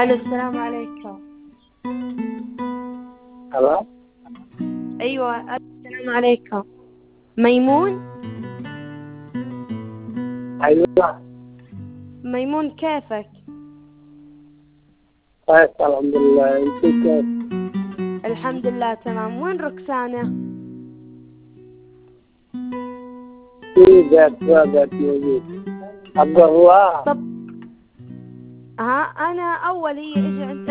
ألو السلام عليكم. الو. أيوة السلام عليكم. ميمون؟ ايوه ميمون كيفك؟ كويس الحمد لله، انت كيف؟ الحمد لله تمام. وين ركسانة؟ في بيت موجود. الضواء. طب ها أنا أول هي إجي عند